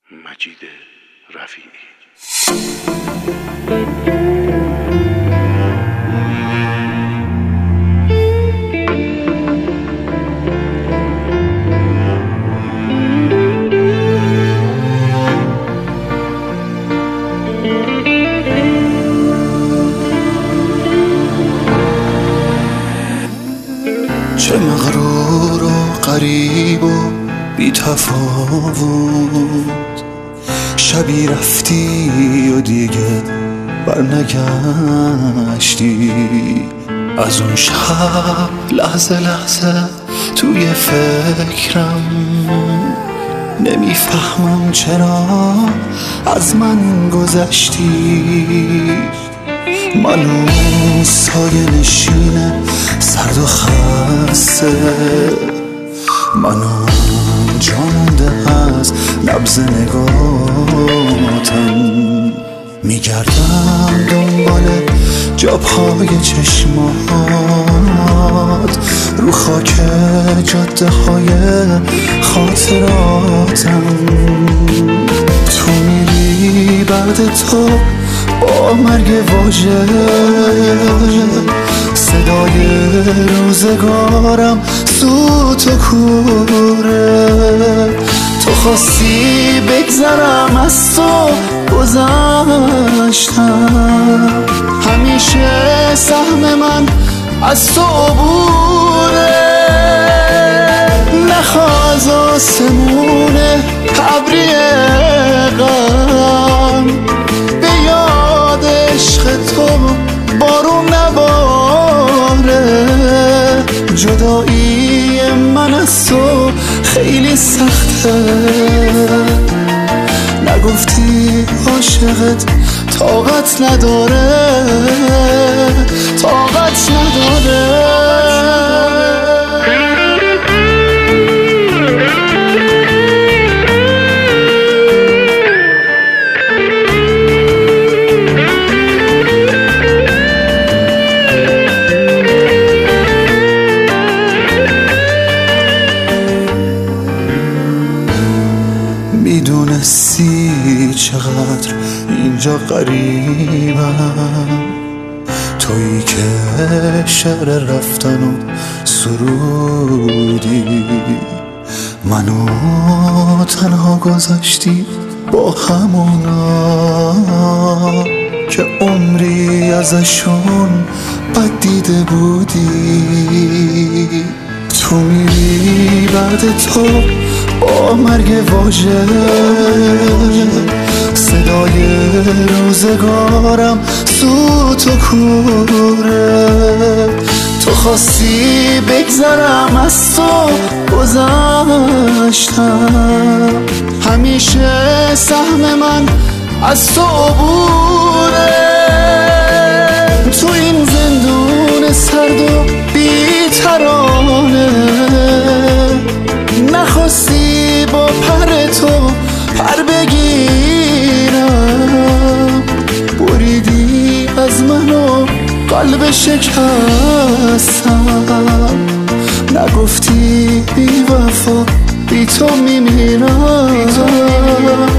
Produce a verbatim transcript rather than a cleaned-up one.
مجید رفیعی. چه مغرور و غریب و بی تفاوت، شبی رفتی و دیگه برنگشتی. از اون شب لحظه لحظه توی فکرم، نمیفهمم چرا از من گذشتی. منو سایه نشینه سرد و خسته، منو جاننده از نبض نگاتم. میگردم دنبال جابهای چشمات رو خاک جاده های خاطراتم. تو میری بعد تو با مرگ واژه، صدای روزگارم سوت و کوره. تو خواستی بگذرم از تو گذشتم، همیشه سهم من از تو عبوره. نخواه از آسمون ابری غم، به یاد عشق تو بارون نباره. جدایی من از تو خیلی سخته، نگفتی عاشقت طاقت نداره، طاقت نداره. میدونستی چقدر اینجا غریبم، تویی که شعر رفتن و سرودی. منو تنها گذاشتی با همونا که عمری ازشون بد دیده بودی. تو میری بعد تو با مرگ واژه، صدای روزگارم سوت و کوره. تو خواستی بگذرم از تو گذشتم، همیشه سهم من از تو عبوره. تو این زندون سرد و بی‌ترانه، نخواستی با پر تو پر بگیرم. بریدی از منو قلب شکستم، نگفتی بی وفا بی تو میمیرم.